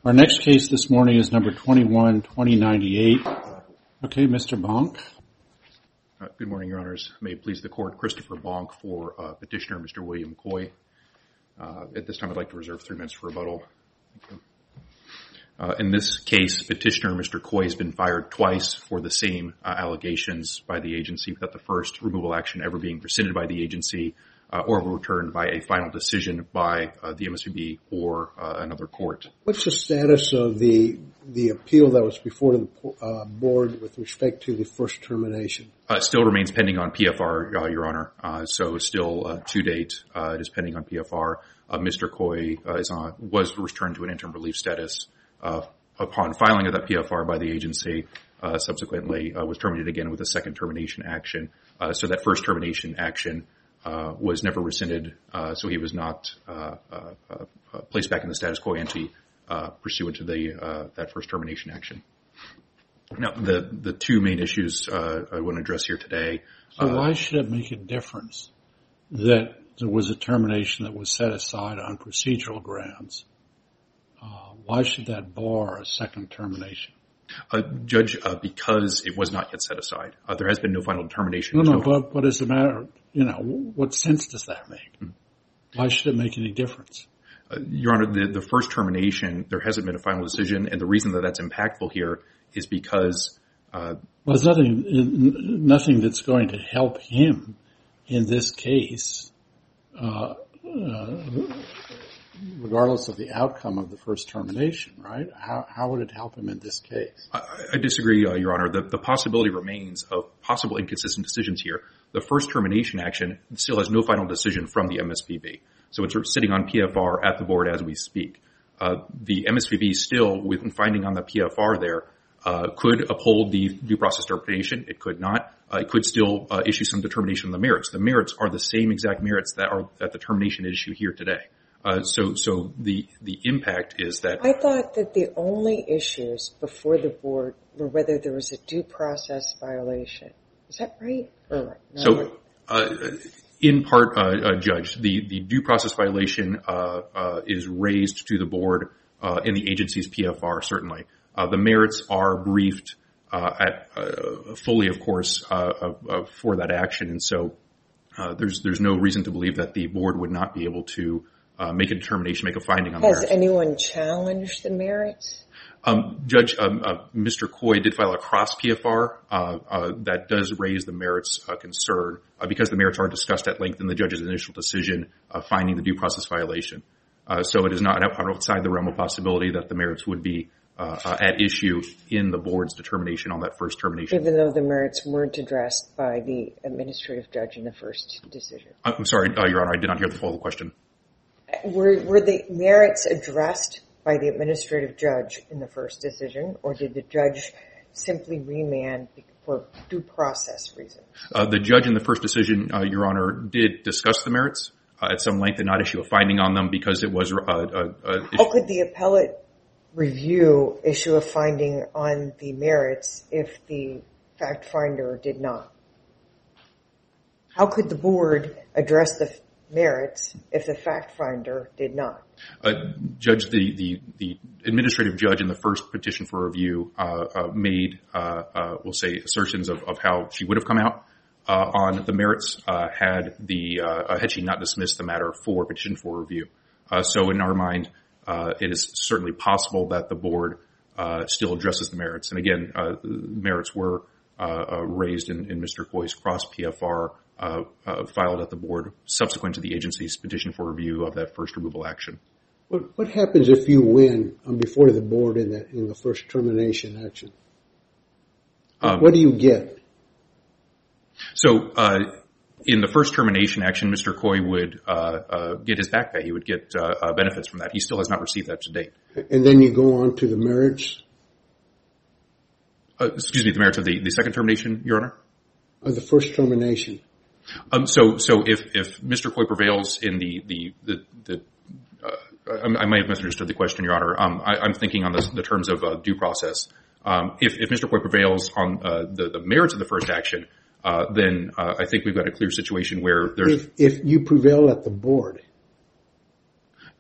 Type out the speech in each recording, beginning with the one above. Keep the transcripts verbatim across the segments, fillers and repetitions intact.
Our next case this morning is number twenty-one twenty ninety-eight. Okay, Mister Bonk. Uh, good morning, Your Honors. May it please the Court, Christopher Bonk for uh, Petitioner Mister William Coy. Uh, at this time, I'd like to reserve three minutes for rebuttal. Thank you. Uh, in this case, Petitioner Mister Coy has been fired twice for the same uh, allegations by the agency, without the first removal action ever being rescinded by the agency uh, or overturned by a final decision by uh, the M S P B or uh, another court. What's the status of the the appeal that was before the uh, board with respect to the first termination? Uh, it still remains pending on P F R, uh, Your Honor. Uh, so still uh, to date, uh, it is pending on P F R. Uh, Mister Coy uh, is on, was returned to an interim relief status uh, upon filing of that P F R by the agency. Uh, subsequently, uh, was terminated again with a second termination action. Uh, so that first termination action uh, was never rescinded. Uh, so he was not uh, uh, uh, placed back in the status quo ante uh, pursuant to the uh, that first termination action. Now, the, the two main issues uh, I want to address here today. So uh, why should it make a difference that there was a termination that was set aside on procedural grounds? Uh, why should that bar a second termination? Uh, Judge, uh, because it was not yet set aside. Uh, there has been no final determination. No, no, no but what is the matter? You know, what sense does that make? Mm-hmm. Why should it make any difference? Uh, Your Honor, the, the first termination, there hasn't been a final decision, and the reason that that's impactful here is because uh, well, there's nothing, nothing that's going to help him in this case, uh, uh, regardless of the outcome of the first termination, right? How, how would it help him in this case? I, I disagree, uh, Your Honor. The, the possibility remains of possible inconsistent decisions here. The first termination action still has no final decision from the M S P B. So it's sitting on P F R at the board as we speak. Uh, the M S P B still, with finding on the P F R there, uh, could uphold the due process determination. It could not. Uh, it could still uh, issue some determination on the merits. The merits are the same exact merits that are at the termination issue here today. Uh, so, so the the impact is that I thought that the only issues before the board were whether there was a due process violation. Is that right? Or not? So, uh, in part, uh, uh, Judge, the the due process violation uh, uh, is raised to the board uh, in the agency's P F R. Certainly, uh, the merits are briefed uh, at uh, fully, of course, uh, uh, uh, for that action, and so uh, there's there's no reason to believe that the board would not be able to Uh, make a determination, make a finding on the merits. Has anyone challenged the merits? Um, Judge, um, uh, Mister Coy did file a cross P F R uh, uh, that does raise the merits uh, concern uh, because the merits are discussed at length in the judge's initial decision uh, finding the due process violation. Uh, so it is not outside the realm of possibility that the merits would be uh, uh, at issue in the board's determination on that first termination. Even though the merits weren't addressed by the administrative judge in the first decision? I'm sorry, uh, Your Honor, I did not hear the full question. Were, were the merits addressed by the administrative judge in the first decision, or did the judge simply remand for due process reasons? Uh, the judge in the first decision, uh, Your Honor, did discuss the merits uh, at some length and not issue a finding on them because it was uh, uh, uh, How could the appellate review issue a finding on the merits if the fact finder did not? How could the board address the merits if the fact finder did not? Uh, Judge, the, the, the administrative judge in the first petition for review uh, uh, made, uh, uh, we'll say, assertions of, of how she would have come out uh, on the merits uh, had the uh, had she not dismissed the matter for petition for review. Uh, so in our mind, uh, it is certainly possible that the board uh, still addresses the merits. And again, uh, merits were uh, uh, raised in, in Mister Coy's cross P F R Uh, uh, filed at the board subsequent to the agency's petition for review of that first removal action. What, what happens if you win um, before the board in the, in the first termination action? Um, what do you get? So uh, in the first termination action, Mister Coy would uh, uh, get his back pay. He would get uh, uh, benefits from that. He still has not received that to date. And then you go on to the merits? Uh, excuse me, the merits of the, the second termination, Your Honor? Of the first termination. Um, so, so if, if Mister Coy prevails in the, the, the, the uh, I, I might have misunderstood the question, Your Honor. Um, I, I'm thinking on the, the terms of uh, due process. Um, if, if Mister Coy prevails on uh, the, the merits of the first action, uh, then uh, I think we've got a clear situation where there's... If, if you prevail at the board.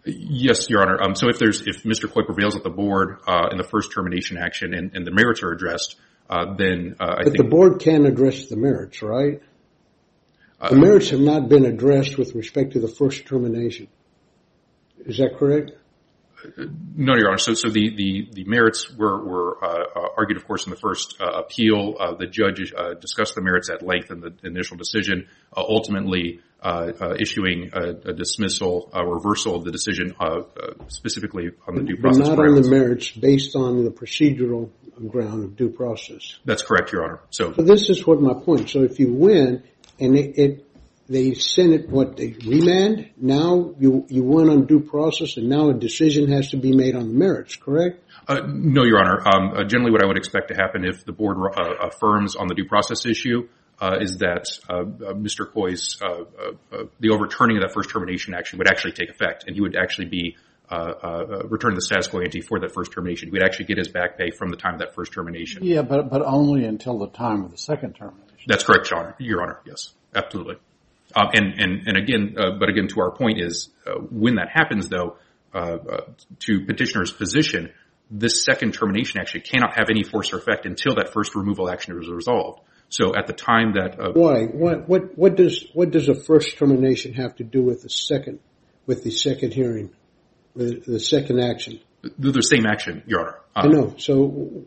Yes, Your Honor. Um, so if there's if Mister Coy prevails at the board uh, in the first termination action and, and the merits are addressed, uh, then uh, I but think the board can address the merits, right? Uh, the merits have not been addressed with respect to the first termination. Is that correct? No, Your Honor. So, so the, the, the merits were, were uh, uh, argued, of course, in the first uh, appeal. Uh, the judge uh, discussed the merits at length in the initial decision, uh, ultimately uh, uh, issuing a, a dismissal, a reversal of the decision, uh, uh, specifically on the due process But not grounds. on the merits, based on the procedural ground of due process. That's correct, Your Honor. So, So this is what my point. So if you win, and it, it they send it, what, they remand? Now you you won on due process, and now a decision has to be made on the merits, correct? uh, no, Your Honor. Um, uh, generally, what I would expect to happen if the board uh, affirms on the due process issue uh, is that uh, uh, Mister Coy's uh, uh, uh, the overturning of that first termination action would actually take effect, and he would actually be uh, uh, returned the status quo ante for that first termination. He would actually get his back pay from the time of that first termination. Yeah, but but only until the time of the second termination. That's correct, Your Honor. Your Honor, yes, absolutely. Um, and, and, and again, uh, but again, to our point is, uh, when that happens though, uh, uh, to petitioner's position, this second termination action cannot have any force or effect until that first removal action is resolved. So at the time that, uh, Why? What, what, what does, what does a first termination have to do with the second, with the second hearing, the, the second action? they're the same action, Your Honor. Uh, I know. So,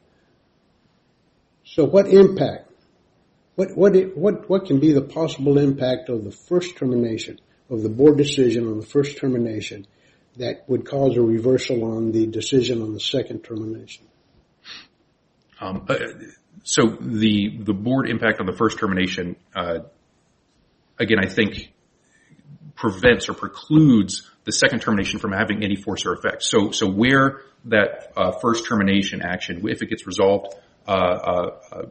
so what impact? What, what, what, what can be the possible impact of the first termination, of the board decision on the first termination, that would cause a reversal on the decision on the second termination? Um, uh, so the the board impact on the first termination, uh, again, I think prevents or precludes the second termination from having any force or effect. So, so where that uh, first termination action, if it gets resolved, uh, uh, uh,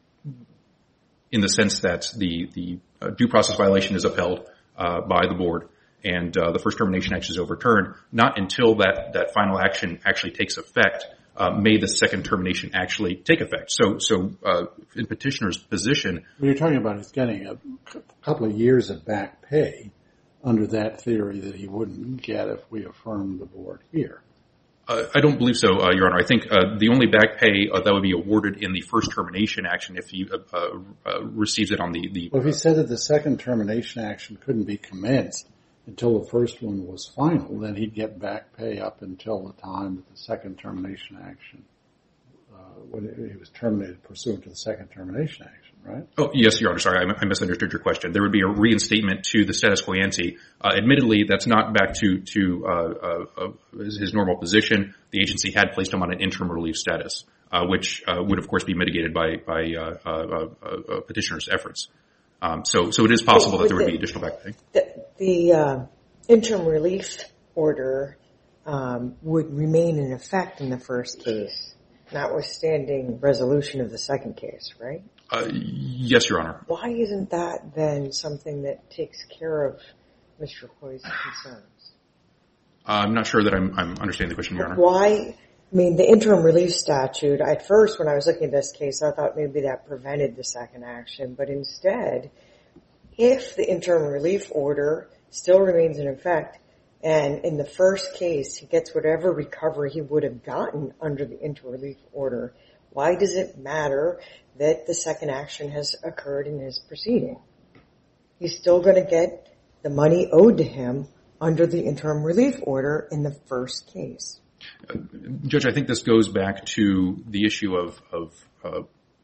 in the sense that the the uh, due process violation is upheld uh, by the board and uh, the first termination action is overturned, not until that that final action actually takes effect uh, may the second termination actually take effect. So, so uh, in petitioner's position, What you're talking about is getting a couple of years of back pay under that theory that he wouldn't get if we affirmed the board here. Uh, I don't believe so, uh, Your Honor. I think uh, the only back pay uh, that would be awarded in the first termination action if he uh, uh, receives it on the... the Well, if he said that the second termination action couldn't be commenced until the first one was final, then he'd get back pay up until the time that the second termination action, uh, when it was terminated pursuant to the second termination action, right? Oh, yes, Your Honor. Sorry, I, I misunderstood your question. There would be a reinstatement to the status quo ante. Uh, admittedly, that's not back to, to uh, uh, uh, his, his normal position. The agency had placed him on an interim relief status, uh, which uh, would, of course, be mitigated by, by uh, uh, uh, uh, petitioner's efforts. Um, so, so it is possible that there would be additional back pay. The, the uh, interim relief order um, would remain in effect in the first case, notwithstanding resolution of the second case, right? Uh, yes, Your Honor. Why isn't that then something that takes care of Mister Coy's concerns? Uh, I'm not sure that I'm, I'm understanding the question, Your Honor. Why? I mean, the interim relief statute, at first when I was looking at this case, I thought maybe that prevented the second action, but instead, if the interim relief order still remains in effect, and in the first case he gets whatever recovery he would have gotten under the interim relief order, why does it matter that the second action has occurred in his proceeding? He's still going to get the money owed to him under the interim relief order in the first case. Uh, Judge, I think this goes back to the issue of, of uh,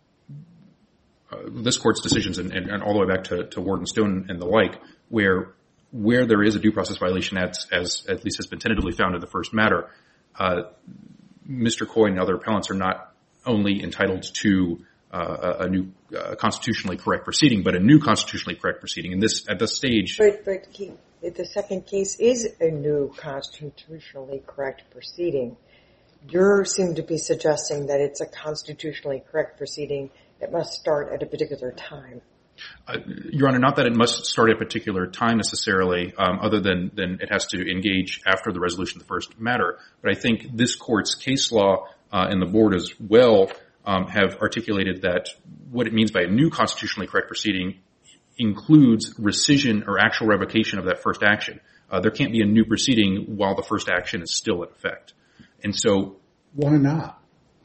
uh, this court's decisions and, and, and all the way back to, to Ward Stone and the like, where where there is a due process violation, as, as at least has been tentatively found in the first matter, uh, Mister Coy and other appellants are not only entitled to uh, a, a new uh, constitutionally correct proceeding, but a new constitutionally correct proceeding. And this at this stage, But, but he, the second case is a new constitutionally correct proceeding. You seem to be suggesting that it's a constitutionally correct proceeding that must start at a particular time. Uh, Your Honor, not that it must start at a particular time necessarily, um, other than, than it has to engage after the resolution of the first matter. But I think this court's case law uh, and the board as well um, have articulated that what it means by a new constitutionally correct proceeding includes rescission or actual revocation of that first action. uh, there can't be a new proceeding while the first action is still in effect. And so, why not?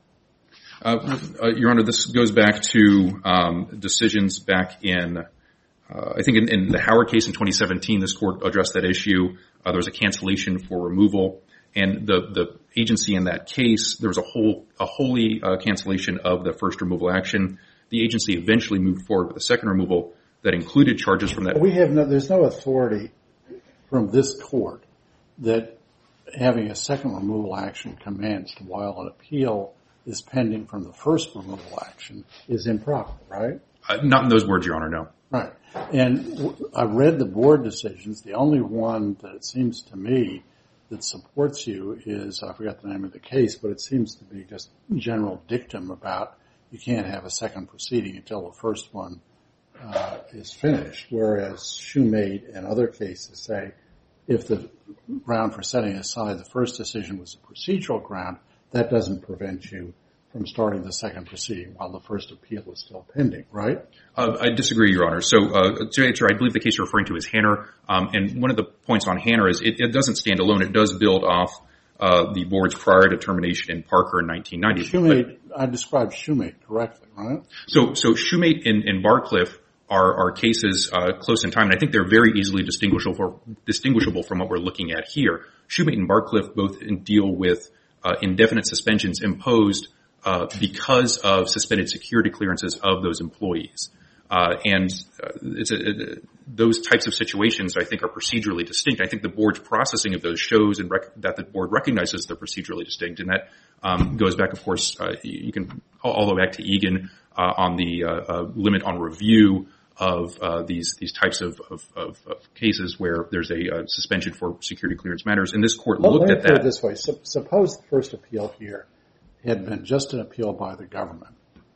Uh, uh, Your Honor, this goes back to um, decisions back in, uh, I think in, in the Howard case in twenty seventeen, this court addressed that issue. Uh, there was a cancellation for removal, and the, the agency in that case, there was a whole a wholly uh, cancellation of the first removal action. The agency eventually moved forward with a second removal that included charges from that. We have no, there's no authority from this court that having a second removal action commenced while an appeal is pending from the first removal action is improper, right? Uh, not in those words, Your Honor, no. Right. And w- I read the board decisions. The only one that it seems to me that supports you is, I forgot the name of the case, but it seems to be just general dictum about you can't have a second proceeding until the first one uh, is finished, whereas Shoemate and other cases say if the ground for setting aside the first decision was a procedural ground, that doesn't prevent you from starting the second proceeding while the first appeal is still pending, right? Uh, I disagree, Your Honor. So, uh, to answer, I believe the case you're referring to is Hanner. Um, and one of the points on Hanner is it, it doesn't stand alone. It does build off uh, the board's prior determination in Parker in nineteen ninety. Shoemate, I described Shoemate correctly, right? So, so Shoemate and, and Barcliffe are, are cases uh, close in time, and I think they're very easily distinguishable, distinguishable from what we're looking at here. Shoemate and Barcliffe both deal with uh, indefinite suspensions imposed Uh, because of suspended security clearances of those employees. Uh, and uh, it's a, it, those types of situations, I think, are procedurally distinct. I think the board's processing of those shows and rec- that the board recognizes they're procedurally distinct. And that um, goes back, of course, uh, you can all the way back to Egan uh, on the uh, uh, limit on review of uh, these these types of, of, of, of cases where there's a uh, suspension for security clearance matters. And this court well, looked let me at put that. it this way. So, suppose the first appeal here had been just an appeal by the government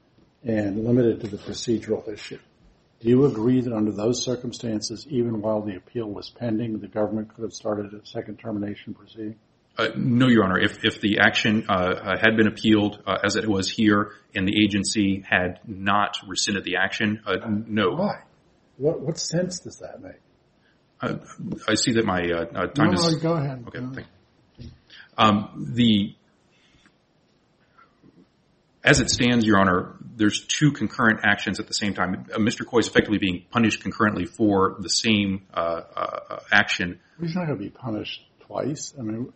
and limited to the procedural issue. Do you agree that under those circumstances, even while the appeal was pending, the government could have started a second termination proceeding? Uh, no, Your Honor. If, if the action uh, had been appealed uh, as it was here and the agency had not rescinded the action, uh, no. Why? What, what sense does that make? Uh, I see that my uh, uh, time no, is... No, go ahead. Okay, go thank you. Um, the... As it stands, Your Honor, there's two concurrent actions at the same time. Uh, Mister Coy is effectively being punished concurrently for the same uh, uh, action. He's not going to be punished twice. I mean,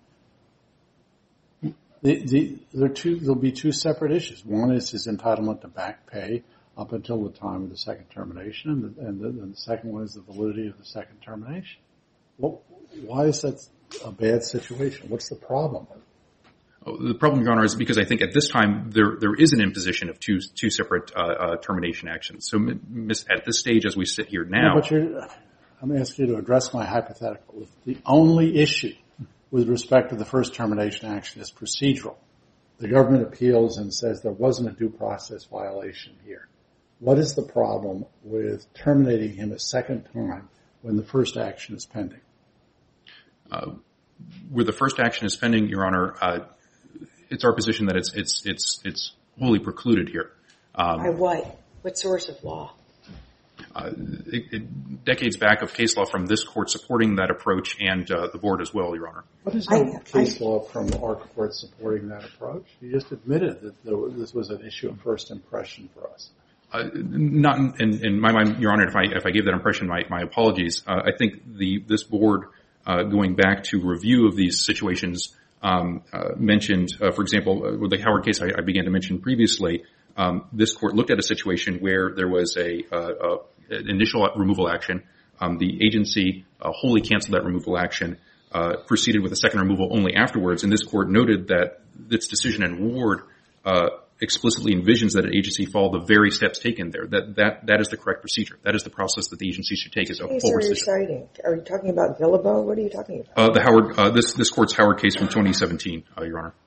the, the, there are two, there'll be two separate issues. One is his entitlement to back pay up until the time of the second termination, and the, and the, and the second one is the validity of the second termination. Well, why is that a bad situation? What's the problem? The problem, Your Honor, is because I think at this time there there is an imposition of two two separate uh, uh, termination actions. So, miss, at this stage, as we sit here now, no, but you're, I'm asking you to address my hypothetical. If the only issue with respect to the first termination action is procedural, the government appeals and says there wasn't a due process violation here. What is the problem with terminating him a second time when the first action is pending? Uh, where the first action is pending, Your Honor. Uh, It's our position that it's it's it's it's wholly precluded here. Um, By what? What source of law? Uh, it, it, decades back of case law from this court supporting that approach, and uh, the board as well, Your Honor. What is the I, case I, law from our court supporting that approach? You just admitted that there was, this was an issue of first impression for us. Uh, not in, in, in my mind, Your Honor. If I if I gave that impression, my my apologies. Uh, I think the this board uh, going back to review of these situations. Um, uh, mentioned, uh, for example, uh, with the Howard case I, I began to mention previously, um, this court looked at a situation where there was a, uh, uh, an initial removal action. Um, the agency uh, wholly canceled that removal action, uh, proceeded with a second removal only afterwards, and this court noted that its decision in Ward uh, explicitly envisions that an agency follow the very steps taken there. That that that is the correct procedure. That is the process that the agency should take as a full rescission. Citing? Are you talking about Villabo? What are you talking about? Uh, the Howard, uh, this this court's Howard case from twenty seventeen, uh, Your Honor.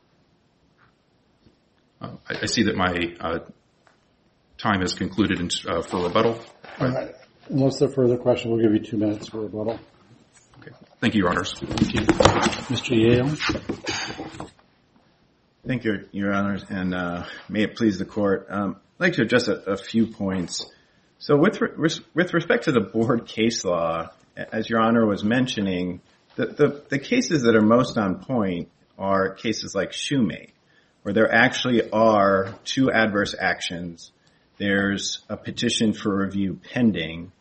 Uh, I, I see that my uh, time has concluded in, uh, for rebuttal. All right. Unless there are further questions, we'll give you two minutes for rebuttal. Okay. Thank you, Your Honors. Thank you. Mister Yale. Thank you, Your Honors, and uh, may it please the Court. Um, I'd like to address a, a few points. So with re- with respect to the board case law, as Your Honor was mentioning, The, the, the cases that are most on point are cases like Shoemate, where there actually are two adverse actions. There's a petition for review pending,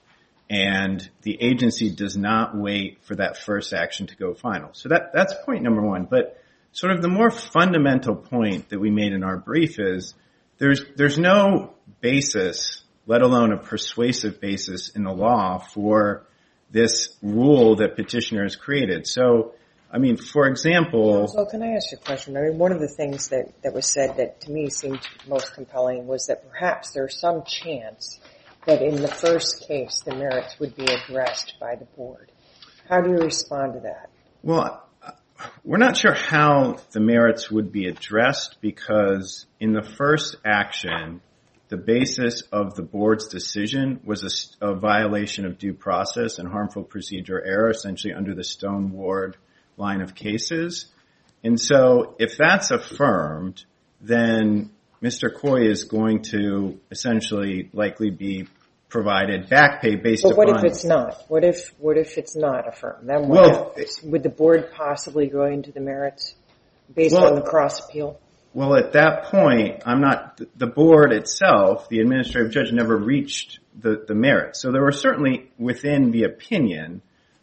and the agency does not wait for that first action to go final. So that, that's point number one. But sort of the more fundamental point that we made in our brief is there's, there's no basis, let alone a persuasive basis in the law for this rule that petitioner has created. So, I mean, for example... So can I ask you a question? I mean, one of the things that, that was said that to me seemed most compelling was that perhaps there's some chance that in the first case the merits would be addressed by the board. How do you respond to that? Well, we're not sure how the merits would be addressed because in the first action, the basis of the board's decision was a, a violation of due process and harmful procedure error, essentially under the Stone Ward line of cases. And so if that's affirmed, then Mister Coy is going to essentially likely be provided back pay based upon... But what if it's not? What if what if it's not affirmed? Then what well, happens? Would the board possibly go into the merits based well, on the cross appeal? Well, at that point, I'm not, the board itself, the administrative judge never reached the, the merits. So there were certainly within the opinion,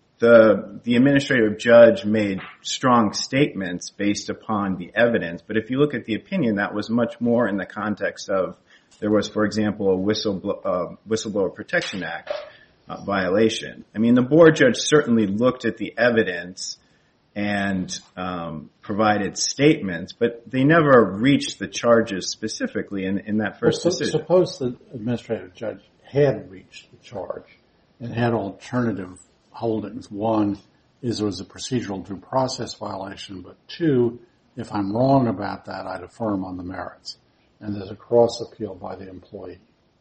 the, the administrative judge made strong statements based upon the evidence. But if you look at the opinion, that was much more in the context of, there was, for example, a whistleblower, uh, Whistleblower Protection Act uh, violation. I mean, the board judge certainly looked at the evidence and um, provided statements, but they never reached the charges specifically in, in that first well, so, decision. Suppose the administrative judge had reached the charge and had alternative holdings. One is there was a procedural due process violation, but two, if I'm wrong about that, I'd affirm on the merits. And there's a cross appeal by the employee.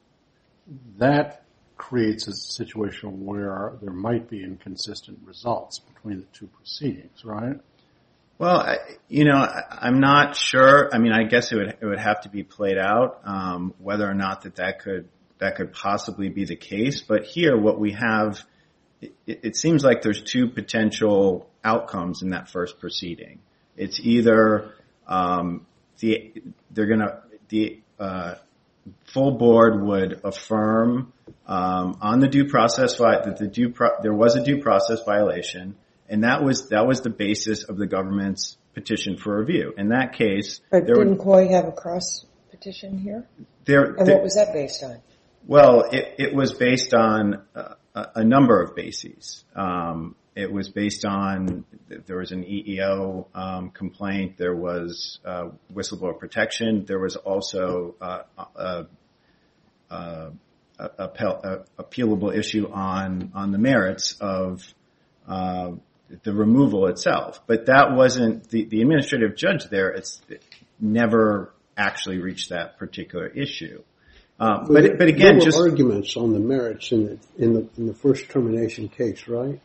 That creates a situation where there might be inconsistent results between the two proceedings, right? Well, I, you know, I, I'm not sure. I mean, I guess it would it would have to be played out um, whether or not that that could that could possibly be the case. But here, what we have, it, it seems like there's two potential outcomes in that first proceeding. It's either um, the they're gonna the uh, full board would affirm um, on the due process that the due pro- there was a due process violation, and that was that was the basis of the government's petition for review. In that case, but there didn't were, Coy have a cross petition here? There, and there, what was that based on? Well, it, it was based on uh, a, a number of bases. Um, it was based on there was an E E O um, complaint, there was uh, whistleblower protection, there was also uh, a, a, a, a appealable issue on on the merits of uh, the removal itself. But that wasn't the, the administrative judge there. It's it never actually reached that particular issue. Uh, but but again, there were just arguments on the merits in the in the in the first termination case, right?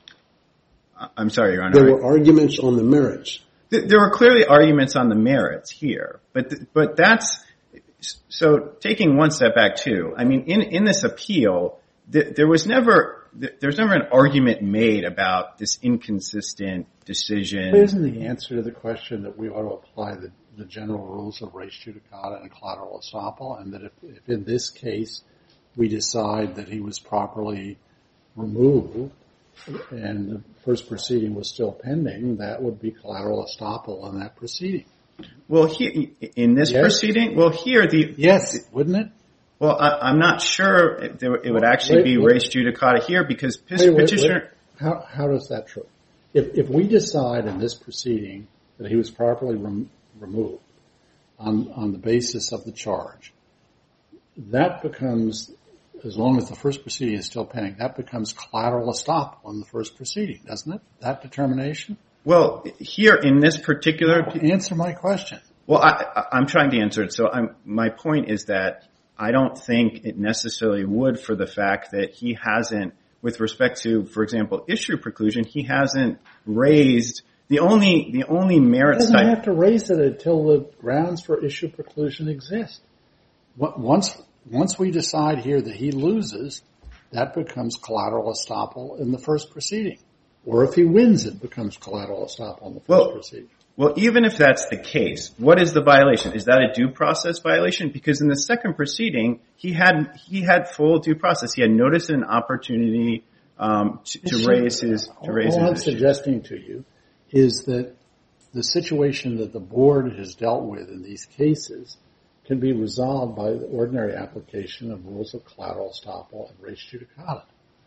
I'm sorry, Your Honor. There were arguments on the merits. There were clearly arguments on the merits here, but but that's so. Taking one step back too, I mean, in in this appeal, there was never there's never an argument made about this inconsistent decision. But isn't the answer to the question that we ought to apply the the general rules of res judicata and collateral estoppel, and that if, if in this case we decide that he was properly removed and the first proceeding was still pending, that would be collateral estoppel on that proceeding. Well, here, in this yes. proceeding, well, here the yes, wouldn't it? Well, I, I'm not sure if there, it would actually wait, be wait. res judicata here because wait, wait, petitioner. Wait. How how does that true? If if we decide in this proceeding that he was properly rem- removed on on the basis of the charge, that becomes, as long as the first proceeding is still pending, that becomes collateral estoppel on the first proceeding, doesn't it? That determination? Well, here in this particular... No, answer my question. Well, I, I'm trying to answer it. So I'm, my point is that I don't think it necessarily would for the fact that he hasn't, with respect to, for example, issue preclusion, he hasn't raised the only the only merits He doesn't type... have to raise it until the grounds for issue preclusion exist. Once once we decide here that he loses, that becomes collateral estoppel in the first proceeding. Or if he wins, it becomes collateral estoppel on the first well, proceeding. Well, even if that's the case, what is the violation? Is that a due process violation? Because in the second proceeding, he had he had full due process. He had notice and opportunity um, to, to raise his to raise All his I'm issue. suggesting to you is that the situation that the board has dealt with in these cases can be resolved by the ordinary application of rules of collateral estoppel and res judicata.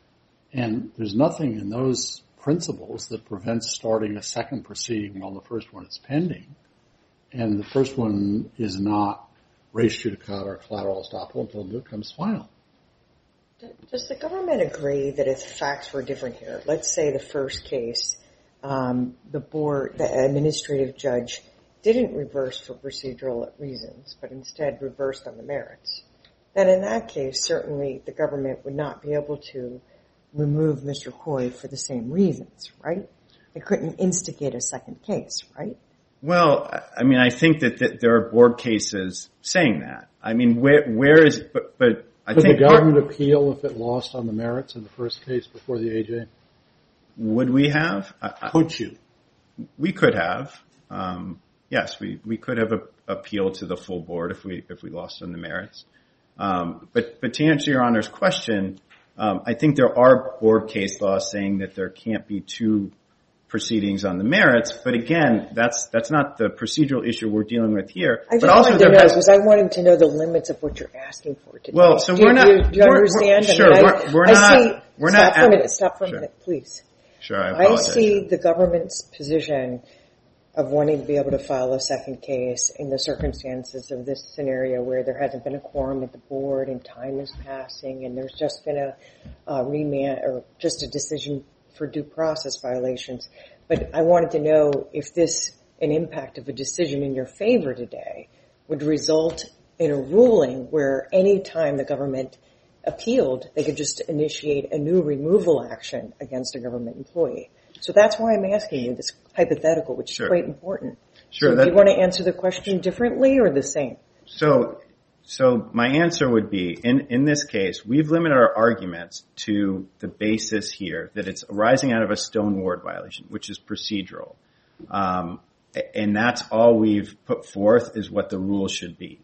And there's nothing in those principles that prevents starting a second proceeding while the first one is pending. And the first one is not res judicata or collateral estoppel until it becomes final. Does the government agree that if facts were different here, let's say the first case, um, the board, the administrative judge didn't reverse for procedural reasons, but instead reversed on the merits, then in that case, certainly the government would not be able to remove Mister Coy for the same reasons, right? They couldn't instigate a second case, right? Well, I mean, I think that, that there are board cases saying that. I mean, where where is but but I Could think the government appeal if it lost on the merits in the first case before the A J? Would we have? I, Could you? We could have. Um, yes, we, we could have a, appealed to the full board if we if we lost on the merits. Um, but but to answer Your Honor's question, um, I think there are board case laws saying that there can't be two proceedings on the merits. But again, that's that's not the procedural issue we're dealing with here. I just but also wanted to there know has, because I wanted to know the limits of what you're asking for today. Well, so do, we're not. Do you, do you we're, understand? We're, sure, I mean, we're, I, we're I not. See, we're stop not. for a minute. Stop for a sure. minute, please. Sure, I I apologize. see the government's position of wanting to be able to file a second case in the circumstances of this scenario where there hasn't been a quorum at the board and time is passing and there's just been a, a remand or just a decision for due process violations. But I wanted to know if this, an impact of a decision in your favor today, would result in a ruling where any time the government appealed, they could just initiate a new removal action against a government employee. So that's why I'm asking you this hypothetical, which is Sure. quite important. Sure. So That, do you want to answer the question differently or the same? So, so my answer would be, in, in this case, we've limited our arguments to the basis here, that it's arising out of a Stone Ward violation, which is procedural. Um, and that's all we've put forth is what the rule should be.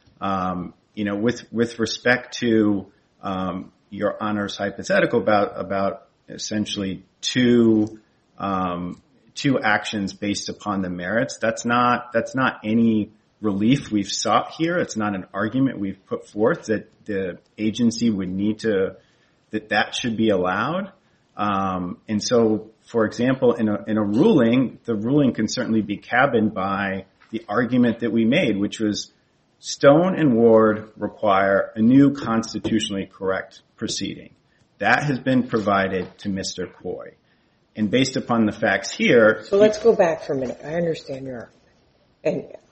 Um, you know, with, with respect to, um, Your Honor's hypothetical about, about essentially two, um, two actions based upon the merits, that's not, that's not any relief we've sought here. It's not an argument we've put forth that the agency would need to, that that should be allowed. Um, and so, for example, in a, in a ruling, the ruling can certainly be cabined by the argument that we made, which was Stone and Ward require a new constitutionally correct proceeding. That has been provided to Mister Coy. And based upon the facts here... So let's go back for a minute. I understand your argument. And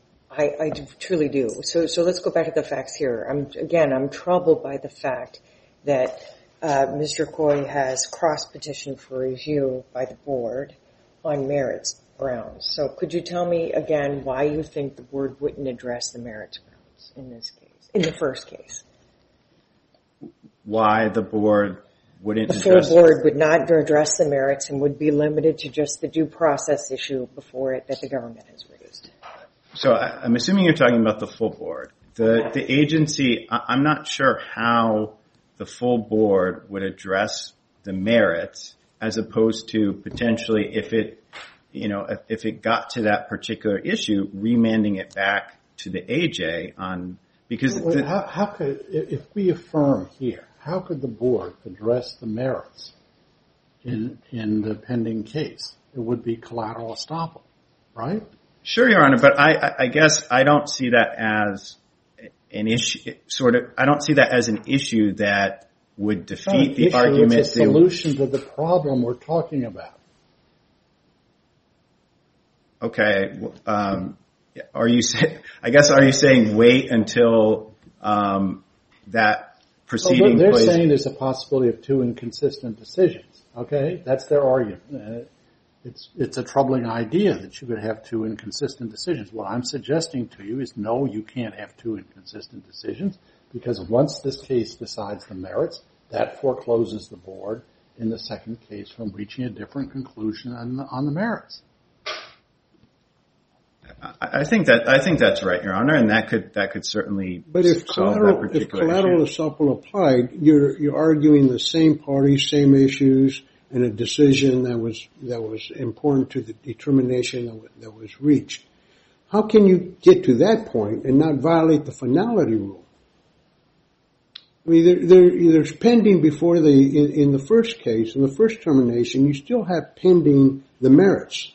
I, I truly do. So, so let's go back to the facts here. I'm, again, I'm troubled by the fact that uh, Mister Coy has cross-petitioned for review by the board on merits grounds. So could you tell me again why you think the board wouldn't address the merits grounds in this case, in the first case? Why the board wouldn't the full address... board would not address the merits and would be limited to just the due process issue before it that the government has raised. So I, I'm assuming you're talking about the full board. The, the agency, I, I'm not sure how the full board would address the merits as opposed to potentially if it, you know, if, if it got to that particular issue, remanding it back to the A J on, because... Well, the, how, how could, if we affirm here, how could the board address the merits in, in the pending case? It would be collateral estoppel, right? Sure, Your Honor, but I, I guess I don't see that as an issue, sort of, I don't see that as an issue that would defeat the issue, argument. It's a solution to the problem we're talking about. Okay, um, are you say, I guess, are you saying wait until, um, that proceeding well, they're plays? saying there's a possibility of two inconsistent decisions. Okay, that's their argument. Uh, it's it's a troubling idea that you could have two inconsistent decisions. What I'm suggesting to you is no, you can't have two inconsistent decisions because once this case decides the merits, that forecloses the board in the second case from reaching a different conclusion on the, on the merits. I think that I think that's right, Your Honor, and that could that could certainly. But if solve collateral that if particular collateral issue. estoppel applied, you're you're arguing the same parties, same issues, and a decision that was that was important to the determination that was, that was reached. How can you get to that point and not violate the finality rule? I mean, there, there, there's pending before the in, in the first case, in the first termination, you still have pending the merits.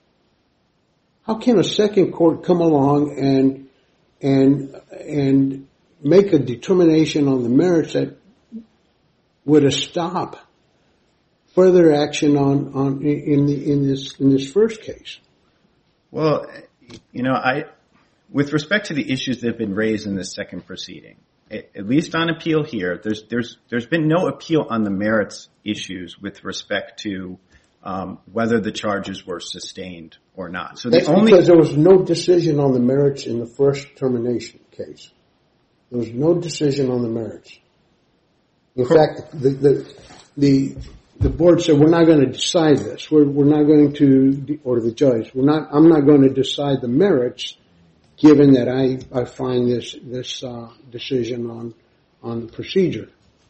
How can a second court come along and and and make a determination on the merits that would stop further action on, on in the in this in this first case? Well, you know, I with respect to the issues that have been raised in this second proceeding, at least on appeal here, there's there's there's been no appeal on the merits issues with respect to um, whether the charges were sustained or not. So the That's only because there was no decision on the merits in the first termination case. There was no decision on the merits. In fact, the the the, the board said we're not going to decide this. We're we're not going to, or the judge, we're not. I'm not going to decide the merits, given that I I find this this uh, decision on on the procedure.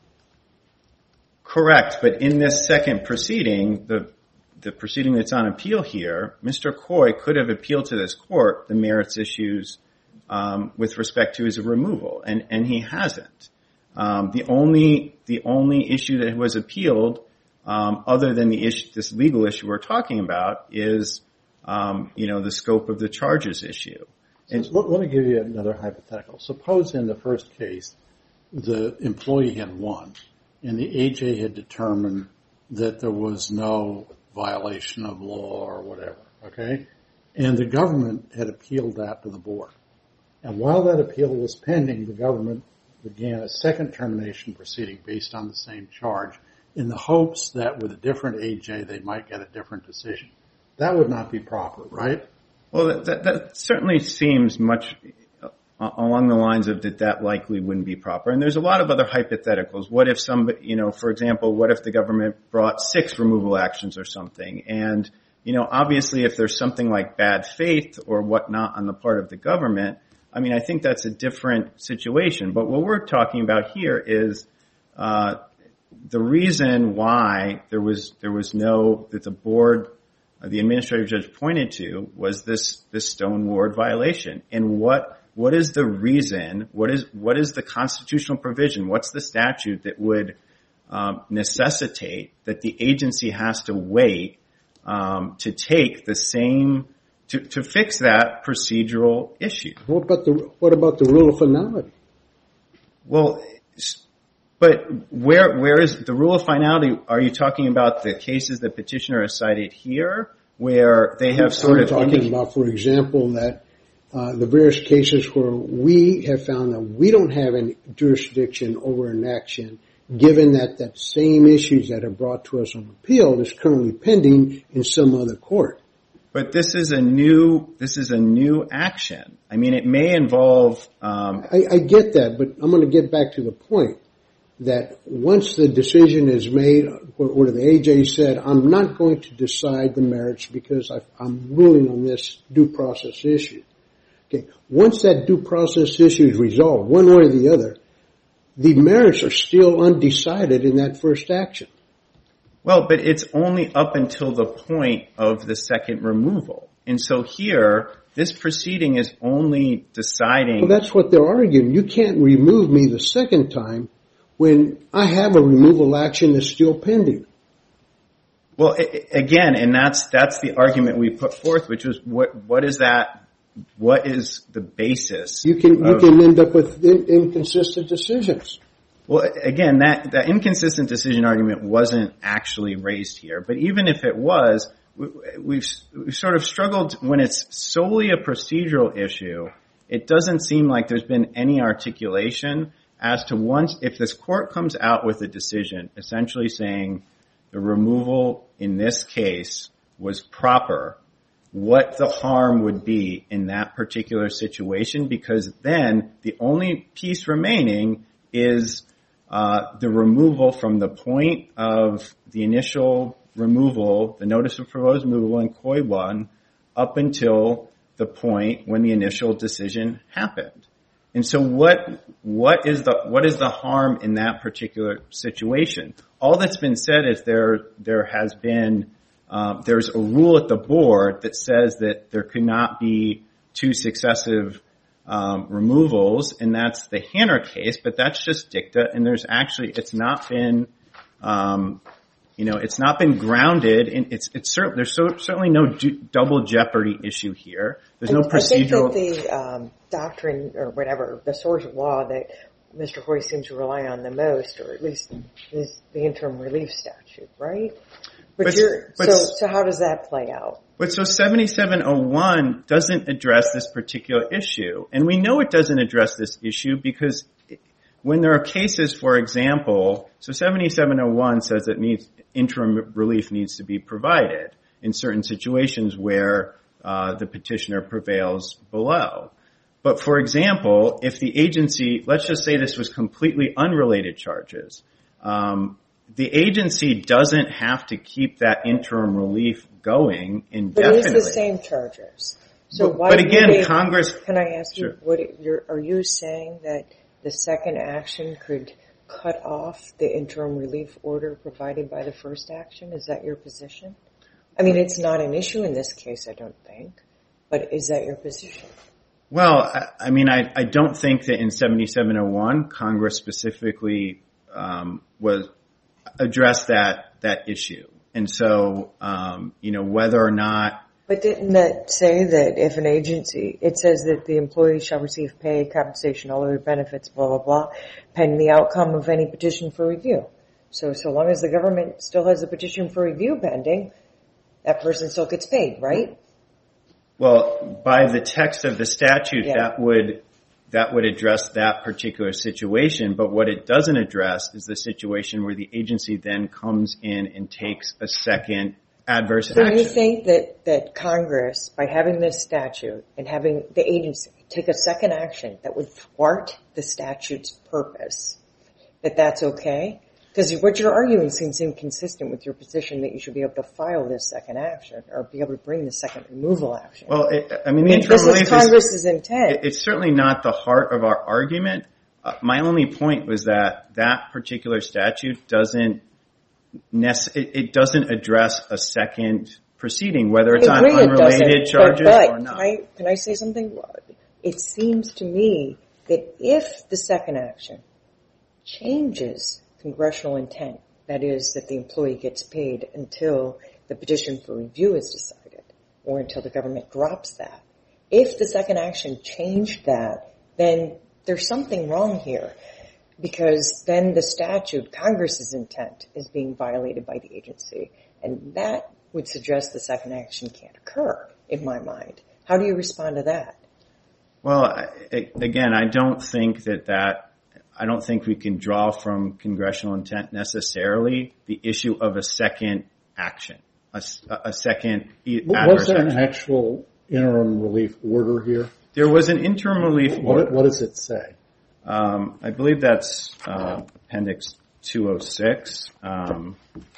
Correct, but in this second proceeding, the the proceeding that's on appeal here, Mister Coy could have appealed to this court the merits issues um, with respect to his removal, and, and he hasn't. Um, the only the only issue that was appealed, um, other than the issue, this legal issue we're talking about, is um, you know the scope of the charges issue. And So let, let me give you another hypothetical. Suppose in the first case, the employee had won, and the A J had determined that there was no violation of law or whatever, okay? And the government had appealed that to the board. And while that appeal was pending, the government began a second termination proceeding based on the same charge in the hopes that with a different A J they might get a different decision. That would not be proper, right? Well, that, that, that certainly seems much along the lines of that that likely wouldn't be proper. And there's a lot of other hypotheticals. What if somebody, you know, for example, what if the government brought six removal actions or something? And, you know, obviously if there's something like bad faith or whatnot on the part of the government, I mean, I think that's a different situation. But what we're talking about here is uh, the reason why there was there was no, that the board, uh, the administrative judge pointed to was this, this Stone Ward violation. And what What is the reason? What is what is the constitutional provision? What's the statute that would um, necessitate that the agency has to wait um, to take the same to, to fix that procedural issue? What about the what about the rule of finality? Well, but where where is the rule of finality? Are you talking about the cases that petitioner has cited here, where they have sort I'm of talking indicated, about, for example, that. Uh, the various cases where we have found that we don't have any jurisdiction over an action, given that that same issues that are brought to us on appeal is currently pending in some other court. But this is a new this is a new action. I mean, it may involve. Um, I, I get that, but I'm going to get back to the point that once the decision is made, or, or the A J said, "I'm not going to decide the merits because I've, I'm ruling on this due process issue." Okay. Once that due process issue is resolved, one way or the other, the merits are still undecided in that first action. Well, but it's only up until the point of the second removal. And so here, this proceeding is only deciding... Well, that's what they're arguing. You can't remove me the second time when I have a removal action that's still pending. Well, again, and that's that's the argument we put forth, which was what what is that... What is the basis? You can you of, can end up with in, inconsistent decisions. Well, again, that that inconsistent decision argument wasn't actually raised here. But even if it was, we, we've, we've sort of struggled when it's solely a procedural issue. It doesn't seem like there's been any articulation as to once if this court comes out with a decision essentially saying the removal in this case was proper, what the harm would be in that particular situation, because then the only piece remaining is uh, the removal from the point of the initial removal, the notice of proposed removal in C O I one, up until the point when the initial decision happened. And so what, what is the, what is the harm in that particular situation? All that's been said is there, there has been, um, there's a rule at the board that says that there could not be two successive, um, removals, and that's the Hanner case, but that's just dicta, and there's actually, it's not been, um, you know, it's not been grounded in, it's, it's certain, there's so, certainly no ju- double jeopardy issue here. There's no procedural. I think that the um, doctrine, or whatever, the source of law that Mister Hoy seems to rely on the most, or at least is the interim relief statute, right? But, but, you're, but so, so how does that play out? But so seventy-seven oh one doesn't address this particular issue. And we know it doesn't address this issue because when there are cases, for example, so seventy-seven oh one says that needs, interim relief needs to be provided in certain situations where uh, the petitioner prevails below. But for example, if the agency, let's just say this was completely unrelated charges, um, the agency doesn't have to keep that interim relief going indefinitely. But it is the same charges. So but, why but again, they, Congress. Can I ask you, Sure. what it, you're, are you saying that the second action could cut off the interim relief order provided by the first action? Is that your position? I mean, it's not an issue in this case, I don't think. But is that your position? Well, I, I mean, I, I don't think that in seventy-seven oh one Congress specifically um, was addressed that that issue, and so um, you know whether or not. But didn't that say that if an agency, it says that the employee shall receive pay, compensation, all other benefits, blah blah blah, pending the outcome of any petition for review. So so long as the government still has a petition for review pending, that person still gets paid, right? Well, by the text of the statute, Yeah. that would that would address that particular situation. But what it doesn't address is the situation where the agency then comes in and takes a second adverse So action. you think that, that Congress, by having this statute and having the agency take a second action that would thwart the statute's purpose, that that's okay? Because what you're arguing seems inconsistent with your position that you should be able to file this second action or be able to bring the second removal action. Well, it, I mean, the I mean, interim this relief is Congress's intent. It, it's certainly not the heart of our argument. Uh, my only point was that that particular statute doesn't nece- it, it doesn't address a second proceeding, whether it's I on agree it unrelated doesn't, charges but, but or not. Can I, can I say something? It seems to me that if the second action changes congressional intent, that is, that the employee gets paid until the petition for review is decided or until the government drops that. If the second action changed that, then there's something wrong here because then the statute, Congress's intent, is being violated by the agency. And that would suggest the second action can't occur, in my mind. How do you respond to that? Well, I, again, I don't think that that I don't think we can draw from congressional intent necessarily the issue of a second action, a, a second e- adverse Was there action. an actual interim relief order here? There was an interim relief order. What, what does it say? Um, I believe that's uh, Appendix two oh six. Um,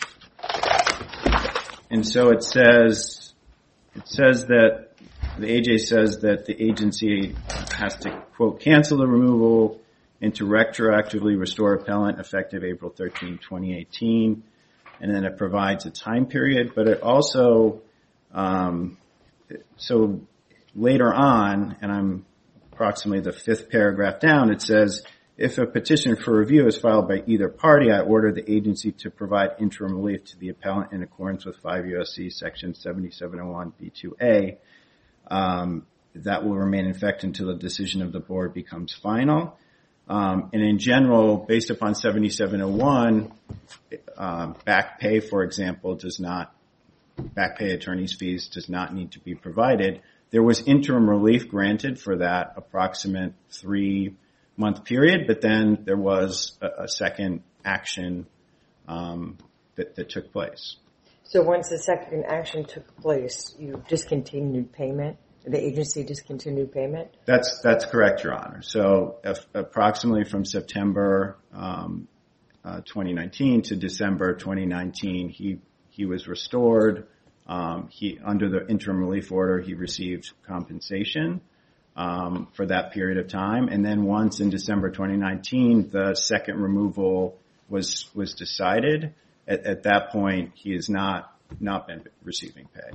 and so it says, it says that the A J says that the agency has to, quote, cancel the removal and to retroactively restore appellant effective April thirteenth, twenty eighteen. And then it provides a time period, but it also, um, so later on, and I'm approximately the fifth paragraph down, it says, if a petition for review is filed by either party, I order the agency to provide interim relief to the appellant in accordance with five U S C section seventy-seven oh one B two A. Um, that will remain in effect until the decision of the board becomes final. Um, and in general, based upon seventy-seven oh one, um, back pay, for example, does not, back pay attorney's fees does not need to be provided. There was interim relief granted for that approximate three month period, but then there was a, a second action um, that, that took place. So once the second action took place, you discontinued payment? The agency discontinued payment? That's that's correct, Your Honor. So if, approximately from September um, uh, twenty nineteen to December twenty nineteen, he he was restored. Um, he under the interim relief order, he received compensation um, for that period of time, and then once in December twenty nineteen, the second removal was was decided. At, at that point, he has not not been receiving pay.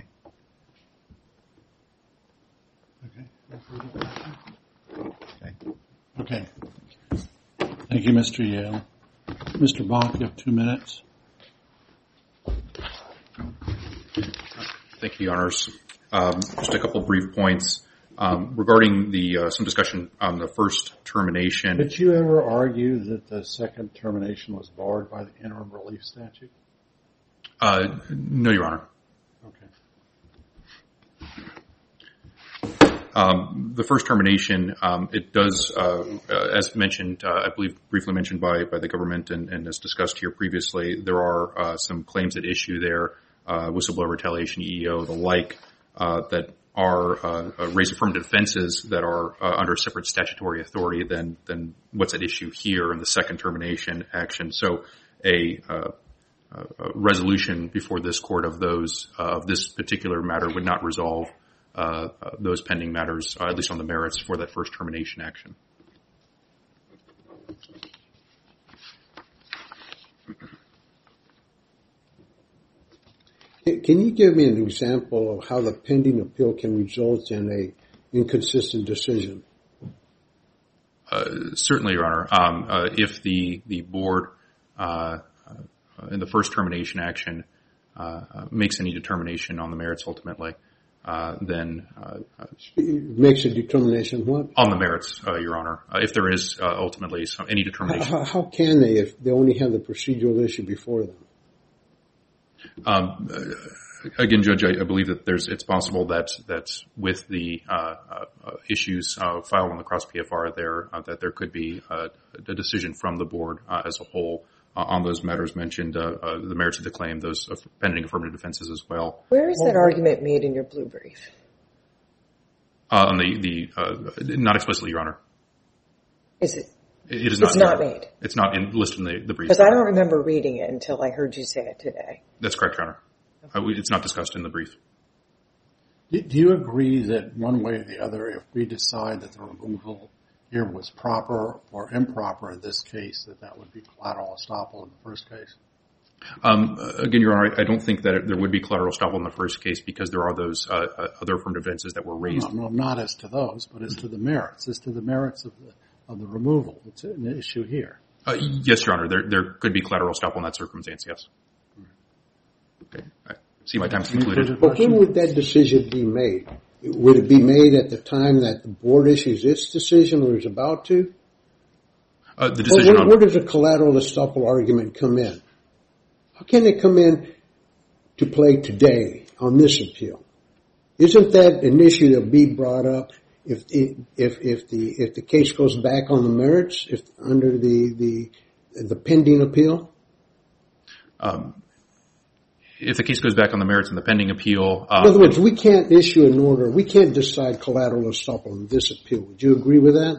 Okay. Okay. Okay. Thank you, Mister Yale. Mister Bach, you have two minutes. Thank you, Your Honors. Um, just a couple brief points um, regarding the uh, some discussion on the first termination. Did you ever argue that the second termination was barred by the interim relief statute? Uh, no, Your Honor. Okay. Um, the first termination, um, it does, uh, uh, as mentioned, uh, I believe briefly mentioned by, by the government and, and as discussed here previously, there are uh, some claims at issue there, uh, whistleblower retaliation, E E O, the like, uh, that are uh, uh, raise affirmative defenses that are uh, under separate statutory authority than than what's at issue here in the second termination action. So a, uh, a resolution before this court of those uh, of this particular matter would not resolve Uh, uh, those pending matters, uh, at least on the merits for that first termination action. Can you give me an example of how the pending appeal can result in a inconsistent decision? Uh, certainly, Your Honor. Um, uh, if the the board uh, uh, in the first termination action uh, uh, makes any determination on the merits ultimately, Uh, then uh, it makes a determination what? On the merits, uh, Your Honor. Uh, if there is uh, ultimately some, any determination. How, how can they if they only have the procedural issue before them? Um, uh, again, Judge, I, I believe that there's it's possible that that with the uh, uh, issues uh, filed on the cross P F R there, uh, that there could be uh, a decision from the board uh, as a whole uh, on those matters mentioned, uh, uh, the merits of the claim, those pending affirmative defenses as well. Where is that argument made in your blue brief? Uh, on the the uh, not explicitly, Your Honor. Is it? It is not. It's not made. It's not in, listed in the, the brief. Because I don't remember reading it until I heard you say it today. That's correct, Your Honor. Uh, we, it's not discussed in the brief. Do you agree that one way or the other, if we decide that the removal here was proper or improper in this case, that that would be collateral estoppel in the first case? Um, again, Your Honor, I don't think that it, there would be collateral estoppel in the first case because there are those uh, uh, other affirmative defenses that were raised. No, no, not as to those, but as to the merits, as to the merits of the of the removal. It's an issue here. Uh, yes, Your Honor, there there could be collateral estoppel in that circumstance. Yes. Okay, I see my time's concluded. But when would that decision be made? Would it be made at the time that the board issues its decision or is about to? Uh, the decision where, on where does a collateral estoppel argument come in? How can it come in to play today on this appeal? Isn't that an issue that will be brought up if if if the if the case goes back on the merits, if under the the the pending appeal? Um, if the case goes back on the merits and the pending appeal. Uh, in other words, we can't issue an order. We can't decide collateral estoppel on this appeal. Would you agree with that?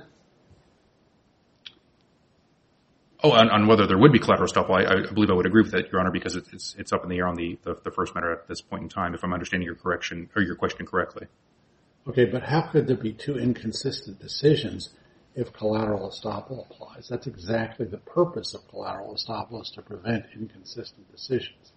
Oh, on, on whether there would be collateral estoppel, I, I believe I would agree with that, Your Honor, because it's it's, it's up in the air on the, the, the first matter at this point in time, if I'm understanding your correction or your question correctly. Okay, but how could there be two inconsistent decisions if collateral estoppel applies? That's exactly the purpose of collateral estoppel, is to prevent inconsistent decisions.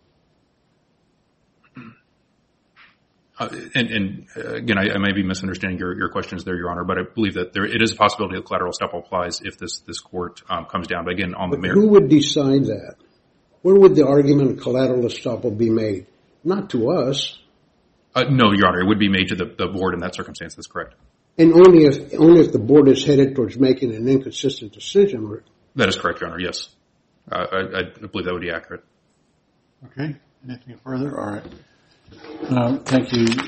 Uh, and, and uh, again, I, I may be misunderstanding your, your questions there, Your Honor, but I believe that there it is a possibility that collateral estoppel applies if this this court um, comes down. But again, on the merits, who would decide that? Where would the argument of collateral estoppel be made? Not to us. Uh, no, Your Honor, it would be made to the, the board in that circumstance. That's correct. And only if only if the board is headed towards making an inconsistent decision. Or... That is correct, Your Honor. Yes, uh, I, I believe that would be accurate. Okay. Anything further? All right. Uh, thank you.